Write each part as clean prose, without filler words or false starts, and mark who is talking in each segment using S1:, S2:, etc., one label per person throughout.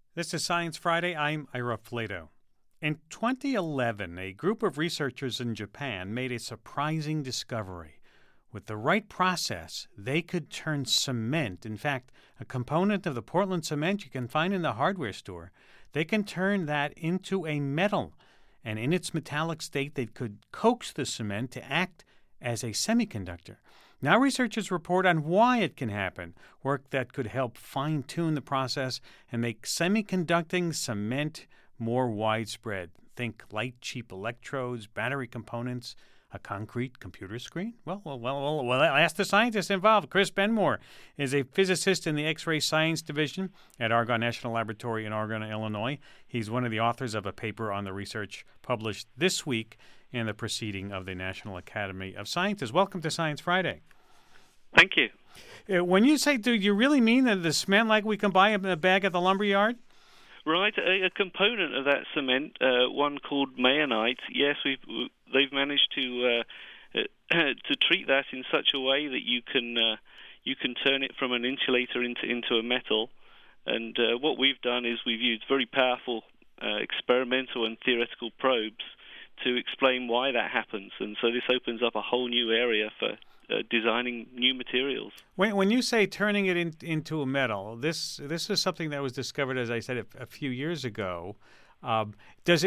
S1: This is Science Friday. I'm Ira Flato. In 2011, a group of researchers in Japan made a surprising discovery. With the right process, they could turn cement, in fact, a component of the Portland cement you can find in the hardware store, they can turn that into a metal. And in its metallic state, they could coax the cement to act as a semiconductor. Now researchers report on why it can happen, work that could help fine-tune the process and make semiconducting cement more widespread. Think light, cheap electrodes, battery components, a concrete computer screen? Well, ask the scientists involved. Chris Benmore is a physicist in the X-ray Science Division at Argonne National Laboratory in Argonne, Illinois. He's one of the authors of a paper on the research published this week in the Proceeding of the National Academy of Sciences. Welcome to Science Friday.
S2: Thank you.
S1: When you say, do you really mean that the cement like we can buy in a bag at the lumberyard?
S2: Right, a component of that cement, one called Mayonite. Yes, they've managed to treat that in such a way that you can turn it from an insulator into a metal. And what we've done is we've used very powerful experimental and theoretical probes to explain why that happens. And so this opens up a whole new area for designing new materials.
S1: When you say turning it into a metal, this is something that was discovered, as I said, a few years ago. Is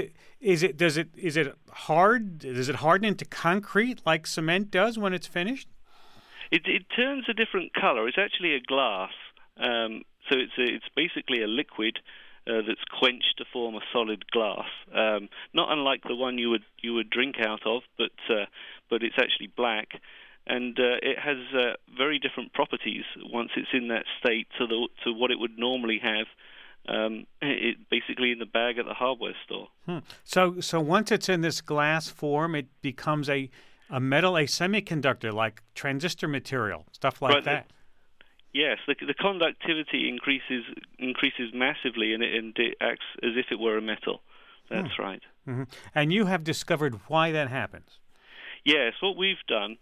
S1: it hard? Does it harden into concrete like cement does when it's finished?
S2: It turns a different color. It's actually a glass. So it's basically a liquid that's quenched to form a solid glass. Not unlike the one you would drink out of, but it's actually black. And it has very different properties once it's in that state to what it would normally have. It basically in the bag at the hardware store.
S1: So once it's in this glass form, it becomes a metal, a semiconductor, like transistor material, stuff like that.
S2: Yes, the conductivity increases massively, and it acts as if it were a metal. That's right.
S1: Mm-hmm. And you have discovered why that happens.
S2: Yes, what we've done.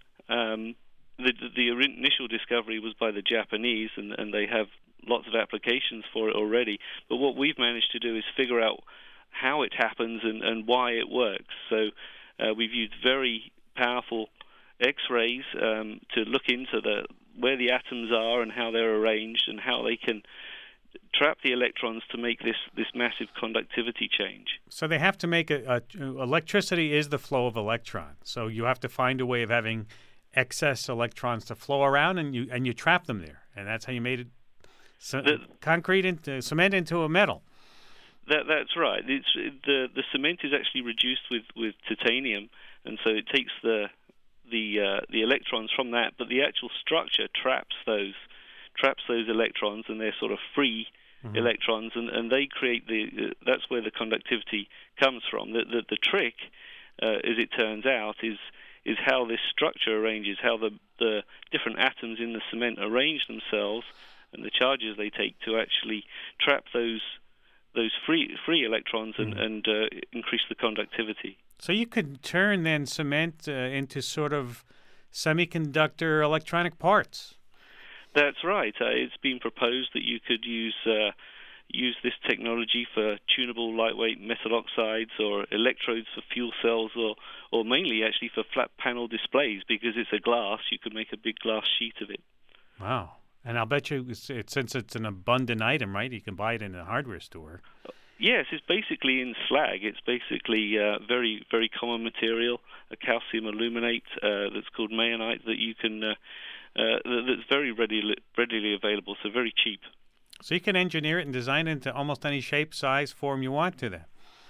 S2: The initial discovery was by the Japanese, and they have lots of applications for it already. But what we've managed to do is figure out how it happens and why it works. So we've used very powerful X-rays to look into where the atoms are and how they're arranged and how they can trap the electrons to make this massive conductivity change.
S1: So they have to make electricity is the flow of electrons. So you have to find a way of having excess electrons to flow around, and you trap them there, and that's how you made it concrete into cement into a metal.
S2: That's right. The cement is actually reduced with titanium, and so it takes the electrons from that, but the actual structure traps those electrons, and they're sort of free electrons, and they create that's where the conductivity comes from. The trick, as it turns out, is how this structure arranges, how the different atoms in the cement arrange themselves, and the charges they take to actually trap those free electrons and increase the conductivity.
S1: So you could turn then cement into sort of semiconductor electronic parts.
S2: That's right. It's been proposed that you could use this technology for tunable lightweight metal oxides or electrodes for fuel cells or mainly actually for flat panel displays. Because it's a glass, you could make a big glass sheet of it.
S1: Wow. And I'll bet you, since it's an abundant item, right, you can buy it in a hardware store.
S2: Yes, it's basically in slag. It's basically very, very common material, a calcium aluminate that's called Mayonite that you can that's very readily available, so very cheap.
S1: So you can engineer it and design it into almost any shape, size, form you want to then.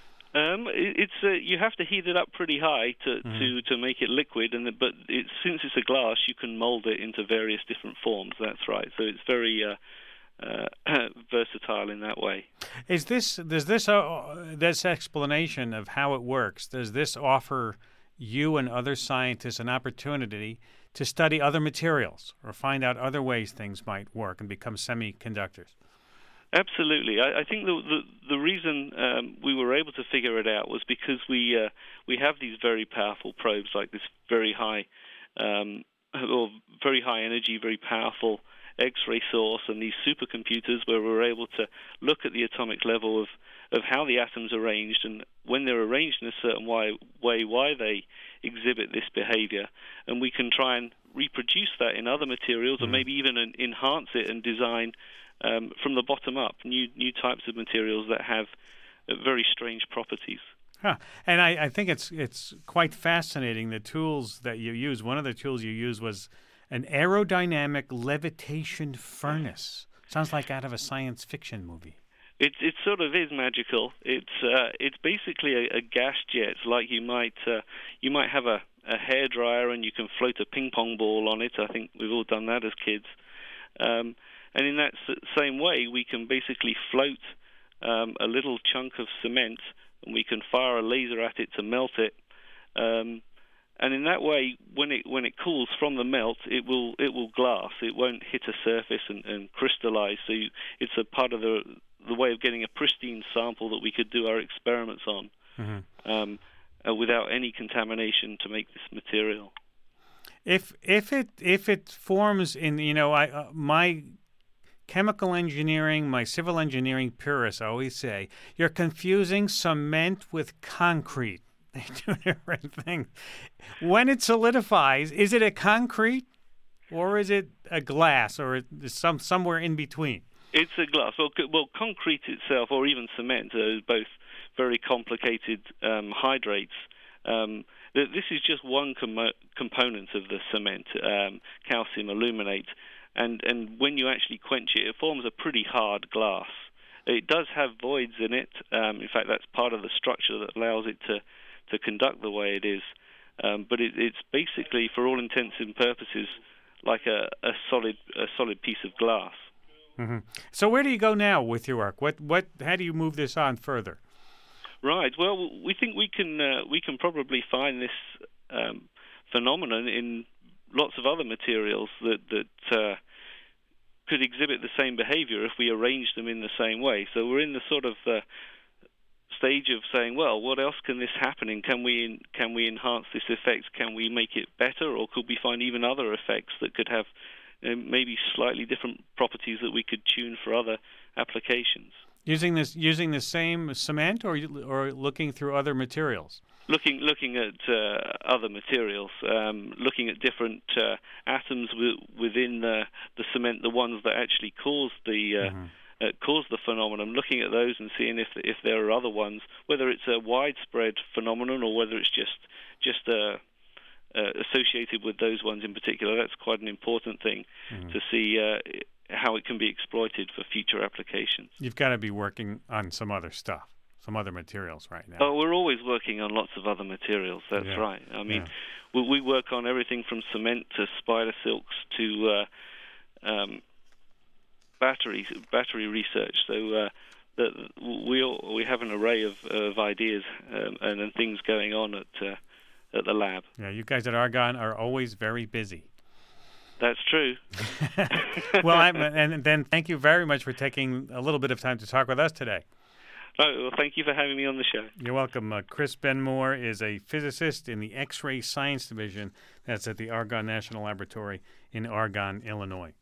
S2: You have to heat it up pretty high to make it liquid, but since it's a glass, you can mold it into various different forms. That's right. So it's very versatile in that way.
S1: Does this explanation of how it works? Does this offer you and other scientists an opportunity to study other materials or find out other ways things might work and become semiconductors?
S2: Absolutely. I think the reason we were able to figure it out was because we have these very powerful probes, like this very high energy, very powerful X-ray source and these supercomputers where we're able to look at the atomic level of how the atoms are arranged, and when they're arranged in a certain way, why they exhibit this behavior. And we can try and reproduce that in other materials, or maybe even enhance it and design from the bottom up new types of materials that have very strange properties.
S1: Huh. And I think it's quite fascinating, the tools that you use. One of the tools you used was an aerodynamic levitation furnace. Sounds like out of a science fiction movie.
S2: It sort of is magical. It's basically a gas jet, like you might have a hairdryer and you can float a ping pong ball on it. I think we've all done that as kids. And in that same way, we can basically float a little chunk of cement, and we can fire a laser at it to melt it. And in that way, when it cools from the melt, it will glass. It won't hit a surface and crystallize. So it's a part of the way of getting a pristine sample that we could do our experiments on, without any contamination to make this material.
S1: If it forms in, my chemical engineering, my civil engineering purists always say, you're confusing cement with concrete. They do different things. When it solidifies, is it a concrete or is it a glass, or is somewhere in between?
S2: It's a glass. Well, concrete itself, or even cement, are both very complicated hydrates. This is just one component of the cement, calcium aluminate. And when you actually quench it, it forms a pretty hard glass. It does have voids in it. In fact, that's part of the structure that allows it to conduct the way it is. But it's basically, for all intents and purposes, like a solid piece of glass.
S1: Mm-hmm. So where do you go now with your work? How do you move this on further?
S2: Right. Well, we think we can probably find this phenomenon in lots of other materials that could exhibit the same behavior if we arrange them in the same way. So we're in the sort of stage of saying, well, what else can this happen in? Can we enhance this effect? Can we make it better, or could we find even other effects that could have maybe slightly different properties that we could tune for other applications? Using
S1: the same cement, or looking through other materials?
S2: Looking at other materials, looking at different atoms within the cement, the ones that actually cause the phenomenon, looking at those and seeing if there are other ones, whether it's a widespread phenomenon or whether it's just associated with those ones in particular. That's quite an important thing to see how it can be exploited for future applications.
S1: You've got to be working on some other stuff, some other materials right now.
S2: Oh, we're always working on lots of other materials. That's right. I mean, we work on everything from cement to spider silks to battery research. So we have an array of ideas and things going on at the lab.
S1: Yeah, you guys at Argonne are always very busy.
S2: That's true.
S1: Well, and then thank you very much for taking a little bit of time to talk with us today.
S2: Oh, well, thank you for having me on the show.
S1: You're welcome. Chris Benmore is a physicist in the X-ray Science Division. That's at the Argonne National Laboratory in Argonne, Illinois.